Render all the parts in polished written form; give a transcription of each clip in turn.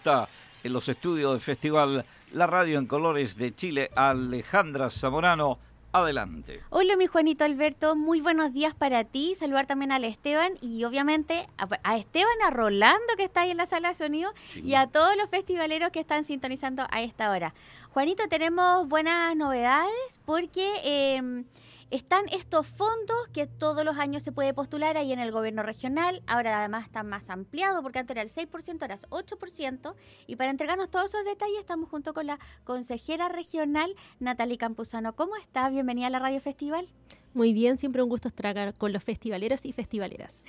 Está en los estudios del Festival La Radio en Colores de Chile, Alejandra Zamorano. Adelante. Hola, mi Juanito Alberto, muy buenos días para ti. Saludar también al Esteban y obviamente a Esteban, a Rolando que está ahí en la sala de sonido, sí, y a todos los festivaleros que están sintonizando a esta hora. Juanito, tenemos buenas novedades porque están estos fondos que todos los años se puede postular ahí en el gobierno regional. Ahora además está más ampliado porque antes era el 6%, ahora es 8%. Y para entregarnos todos esos detalles estamos junto con la consejera regional Natalie Campuzano. ¿Cómo está? Bienvenida a la Radio Festival. Muy bien, siempre un gusto estar con los festivaleros y festivaleras.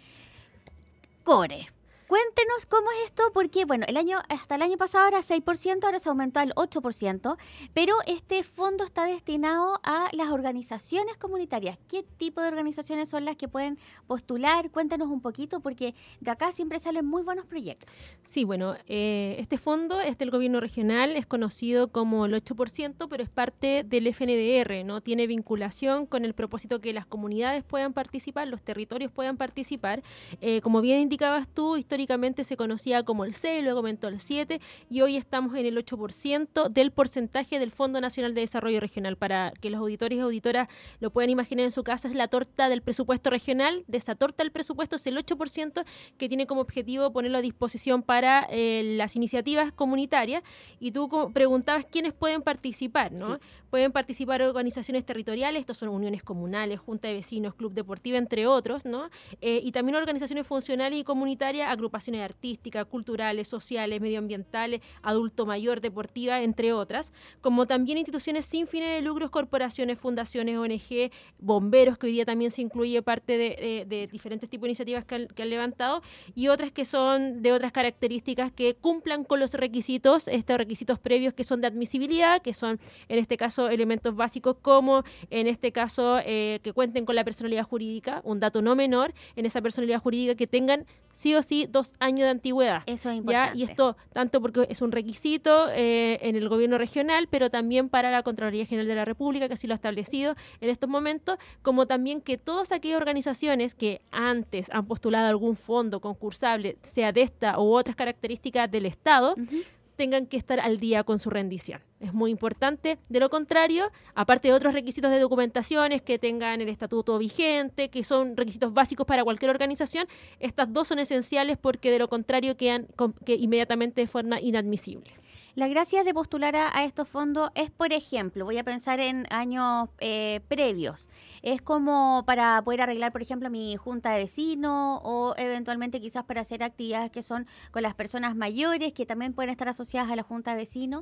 Core, cuéntenos cómo es esto, porque bueno, hasta el año pasado era 6%, ahora se aumentó al 8%, pero este fondo está destinado a las organizaciones comunitarias. ¿Qué tipo de organizaciones son las que pueden postular? Cuéntenos un poquito, porque de acá siempre salen muy buenos proyectos. Sí, bueno, este fondo es del gobierno regional, es conocido como el 8%, pero es parte del FNDR, ¿no? Tiene vinculación con el propósito que las comunidades puedan participar, los territorios puedan participar. Como bien indicabas tú, históricamente se conocía como el 6, luego aumentó el 7 y hoy estamos en el 8% del porcentaje del Fondo Nacional de Desarrollo Regional. Para que los auditores y auditoras lo puedan imaginar en su casa, es la torta del presupuesto regional. De esa torta del presupuesto es el 8% que tiene como objetivo ponerlo a disposición para las iniciativas comunitarias. Y tú preguntabas quiénes pueden participar, ¿no? Sí. Pueden participar organizaciones territoriales, estos son uniones comunales, junta de vecinos, club deportiva, entre otros, ¿no? Y también organizaciones funcionales y comunitarias, agrupaciones artísticas, culturales, sociales, medioambientales, adulto mayor, deportiva, entre otras, como también instituciones sin fines de lucros, corporaciones, fundaciones, ONG, bomberos, que hoy día también se incluye parte de diferentes tipos de iniciativas que han levantado, y otras que son de otras características que cumplan con los requisitos, estos requisitos previos que son de admisibilidad, que son en este caso elementos básicos como en este caso que cuenten con la personalidad jurídica, un dato no menor, en esa personalidad jurídica que tengan sí o sí 2 años de antigüedad. Eso es importante. ¿Ya? Y esto tanto porque es un requisito en el gobierno regional, pero también para la Contraloría General de la República, que así lo ha establecido en estos momentos, como también que todas aquellas organizaciones que antes han postulado algún fondo concursable, sea de esta u otras características del Estado, tengan que estar al día con su rendición. Es muy importante. De lo contrario, aparte de otros requisitos de documentaciones que tengan el estatuto vigente, que son requisitos básicos para cualquier organización, estas dos son esenciales porque de lo contrario quedan inmediatamente de forma inadmisible. La gracia de postular a estos fondos es, por ejemplo, voy a pensar en años previos, es como para poder arreglar, por ejemplo, mi junta de vecinos o eventualmente quizás para hacer actividades que son con las personas mayores que también pueden estar asociadas a la junta de vecinos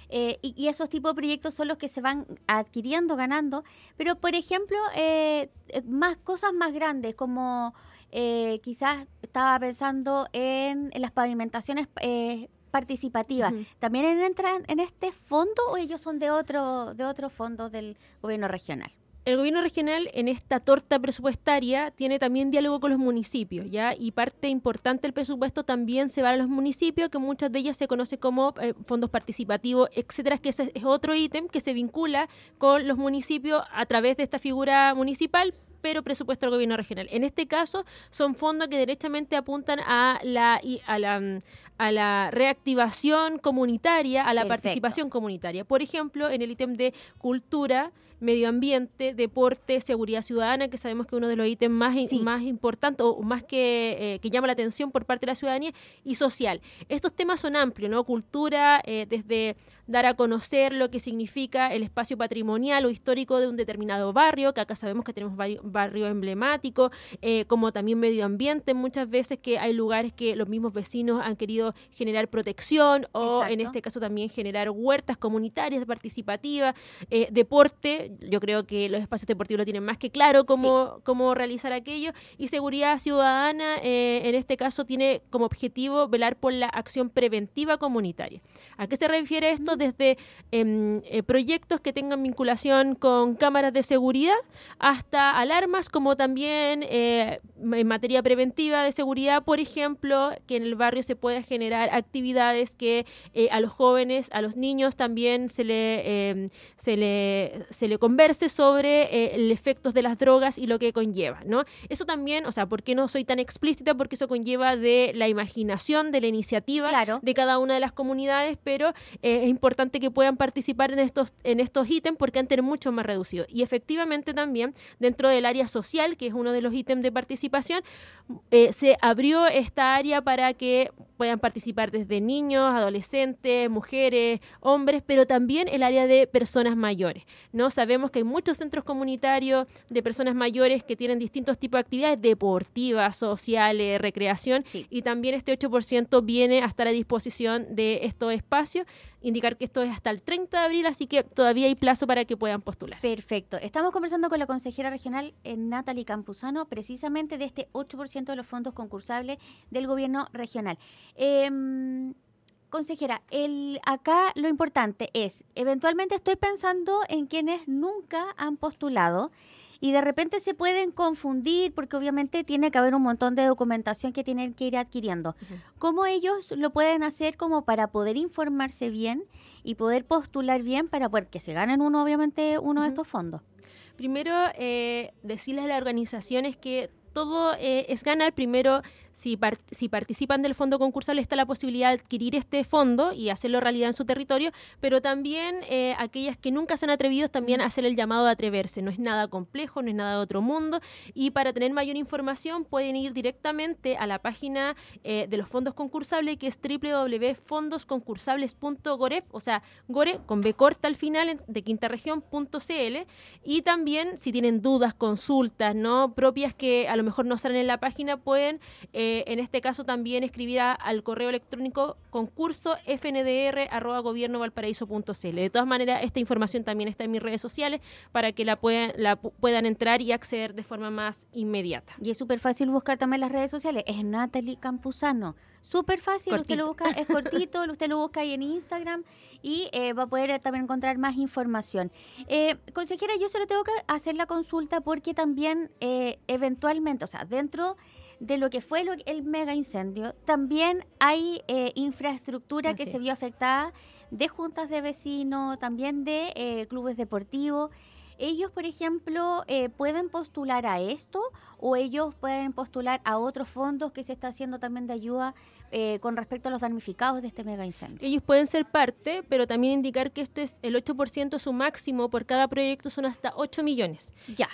y esos tipos de proyectos son los que se van adquiriendo, ganando, pero por ejemplo, más cosas más grandes como quizás estaba pensando en las pavimentaciones participativa. ¿También entran en este fondo o ellos son de otro fondo del gobierno regional? El gobierno regional en esta torta presupuestaria tiene también diálogo con los municipios, ¿ya? Y parte importante del presupuesto también se va a los municipios, que muchas de ellas se conoce como fondos participativos, etcétera, que ese es otro ítem que se vincula con los municipios a través de esta figura municipal, pero presupuesto del gobierno regional. En este caso son fondos que derechamente apuntan a la reactivación comunitaria, a la Perfecto. Participación comunitaria. Por ejemplo, en el ítem de cultura, medio ambiente, deporte, seguridad ciudadana, que sabemos que es uno de los ítems más importantes o más que llama la atención por parte de la ciudadanía, y social. Estos temas son amplios, ¿no? Cultura, desde dar a conocer lo que significa el espacio patrimonial o histórico de un determinado barrio, que acá sabemos que tenemos barrios emblemáticos, como también medio ambiente, muchas veces que hay lugares que los mismos vecinos han querido generar protección o Exacto. en este caso también generar huertas comunitarias participativas, deporte. Yo creo que los espacios deportivos lo tienen más que claro cómo realizar aquello, y seguridad ciudadana en este caso tiene como objetivo velar por la acción preventiva comunitaria. ¿A qué se refiere esto? Desde proyectos que tengan vinculación con cámaras de seguridad hasta alarmas, como también en materia preventiva de seguridad, por ejemplo, que en el barrio se pueda generar actividades que a los jóvenes, a los niños también se le converse sobre el efectos de las drogas y lo que conlleva, ¿no? Eso también, o sea, ¿por qué no soy tan explícita? Porque eso conlleva de la imaginación, de la iniciativa de cada una de las comunidades, pero es importante que puedan participar en estos ítems porque han tenido mucho más reducido. Y efectivamente también dentro del área social, que es uno de los ítems de participación, se abrió esta área para que puedan participar desde niños, adolescentes, mujeres, hombres, pero también el área de personas mayores, ¿no? Sabemos que hay muchos centros comunitarios de personas mayores que tienen distintos tipos de actividades deportivas, sociales, recreación, y también este 8% viene a estar a disposición de estos espacios. Indicar que esto es hasta el 30 de abril, así que todavía hay plazo para que puedan postular. Perfecto. Estamos conversando con la consejera regional Natalie Campuzano, precisamente de este 8% de los fondos concursables del gobierno regional. Consejera, acá lo importante es, eventualmente estoy pensando en quienes nunca han postulado y de repente se pueden confundir porque obviamente tiene que haber un montón de documentación que tienen que ir adquiriendo. ¿Cómo ellos lo pueden hacer como para poder informarse bien y poder postular bien para poder que se ganen uno de estos fondos? Primero, decirles a las organizaciones que todo es ganar. Primero, si participan del fondo concursal, está la posibilidad de adquirir este fondo y hacerlo realidad en su territorio, pero también aquellas que nunca se han atrevido, también hacer el llamado a atreverse. No es nada complejo, no es nada de otro mundo, y para tener mayor información pueden ir directamente a la página de los fondos concursables, que es www.fondosconcursables.goref, o sea, gore con B corta al final, de quintaregión.cl, y también si tienen dudas, consultas, ¿no?, propias que a lo mejor no salen en la página, pueden en este caso también escribir al correo electrónico concursofndr@gobiernovalparaíso.cl. De todas maneras, esta información también está en mis redes sociales para que la puedan entrar y acceder de forma más inmediata. Y es súper fácil buscar también las redes sociales. Es Natalie Campuzano. Súper fácil, cortito. Usted lo busca, es cortito, usted lo busca ahí en Instagram y va a poder también encontrar más información. Consejera, yo solo tengo que hacer la consulta porque también eventualmente, o sea, dentro de lo que fue el mega incendio, también hay infraestructura que se vio afectada de juntas de vecinos, también de clubes deportivos. ¿Ellos, por ejemplo, pueden postular a esto o ellos pueden postular a otros fondos que se está haciendo también de ayuda con respecto a los damnificados de este mega incendio? Ellos pueden ser parte, pero también indicar que este es el 8%, su máximo por cada proyecto son hasta 8 millones.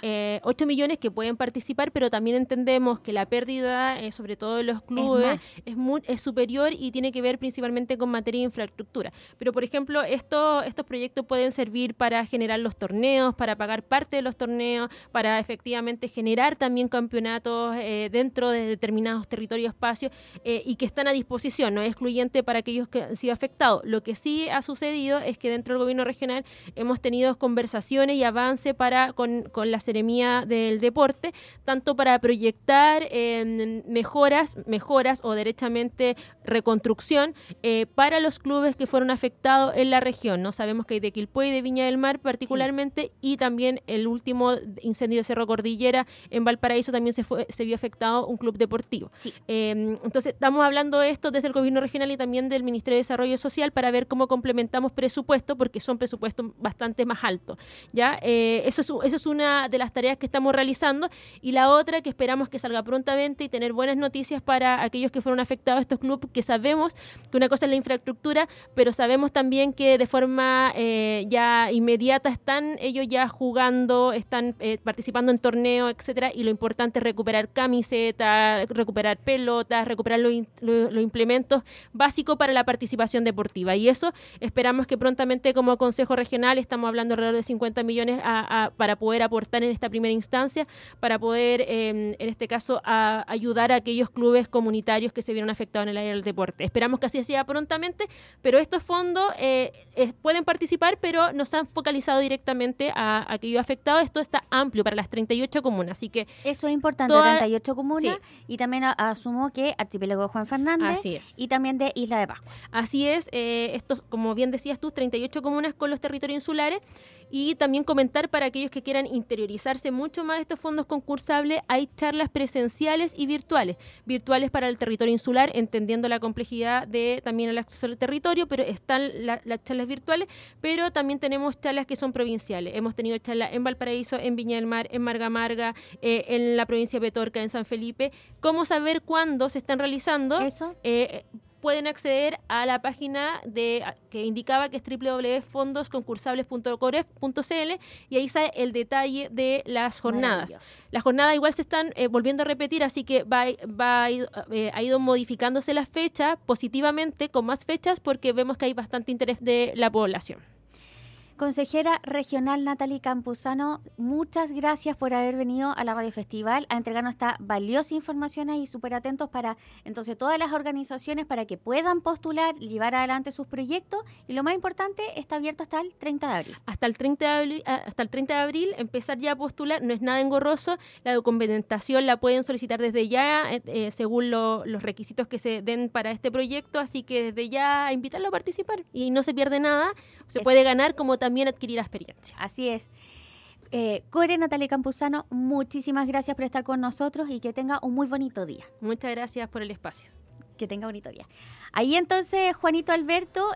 8 millones que pueden participar, pero también entendemos que la pérdida, sobre todo de los clubes, es superior y tiene que ver principalmente con materia de infraestructura. Pero, por ejemplo, estos proyectos pueden servir para generar los torneos, para pagar parte de los torneos, para efectivamente generar también campeonatos dentro de determinados territorios, espacios, y que están a disposición, no es excluyente para aquellos que han sido afectados. Lo que sí ha sucedido es que dentro del gobierno regional hemos tenido conversaciones y avance con la Seremía del Deporte, tanto para proyectar mejoras o derechamente reconstrucción para los clubes que fueron afectados en la región, ¿no? Sabemos que hay de Quilpué y de Viña del Mar particularmente, y también el último incendio de Cerro Cordillera en Valparaíso también se vio afectado un club deportivo. Entonces estamos hablando de esto desde el gobierno regional y también del Ministerio de Desarrollo Social para ver cómo complementamos presupuestos, porque son presupuestos bastante más altos, ¿ya? Eso es una de las tareas que estamos realizando, y la otra que esperamos que salga prontamente y tener buenas noticias para aquellos que fueron afectados estos clubes, que sabemos que una cosa es la infraestructura, pero sabemos también que de forma ya inmediata están ellos ya jugando, están participando en torneos, etcétera, y lo importante es recuperar camisetas, recuperar pelotas, recuperar los implementos básicos para la participación deportiva, y eso esperamos que prontamente como Consejo Regional, estamos hablando alrededor de 50 millones para poder aportar en esta primera instancia, para poder en este caso ayudar a aquellos clubes comunitarios que se vieron afectados en el área del deporte. Esperamos que así sea prontamente, pero estos fondos pueden participar, pero nos han focalizado directamente a aquellos afectados. Esto está amplio para las 38 comunas, así que Eso es importante, 38 comunas, sí. Y también asumo que Archipiélago de Juan Fernández. Así es. Y también de Isla de Pascua. Así es, estos, como bien decías tú, 38 comunas con los territorios insulares. Y también comentar para aquellos que quieran interiorizarse mucho más de estos fondos concursables, hay charlas presenciales y virtuales. Virtuales para el territorio insular, entendiendo la complejidad de también el acceso al territorio, pero están las charlas virtuales, pero también tenemos charlas que son provinciales. Hemos tenido charlas en Valparaíso, en Viña del Mar, en Marga Marga, en la provincia de Petorca, en San Felipe. ¿Cómo saber cuándo se están realizando? Eso. Pueden acceder a la página que indicaba que es www.fondosconcursables.coref.cl y ahí sale el detalle de las jornadas. Las jornadas igual se están volviendo a repetir, así que ha ido modificándose la fecha positivamente con más fechas porque vemos que hay bastante interés de la población. Consejera regional Natalie Campuzano, muchas gracias por haber venido a la Radio Festival a entregarnos esta valiosa información y súper atentos para entonces todas las organizaciones para que puedan postular y llevar adelante sus proyectos y lo más importante, está abierto hasta el 30 de abril. Hasta el 30 de abril empezar ya a postular, no es nada engorroso, la documentación la pueden solicitar desde ya según los requisitos que se den para este proyecto, así que desde ya invitarlo a participar y no se pierde nada, se puede ganar como también adquirir la experiencia. Así es. Core Natalia Campuzano, muchísimas gracias por estar con nosotros y que tenga un muy bonito día. Muchas gracias por el espacio. Que tenga bonito día. Ahí entonces, Juanito Alberto,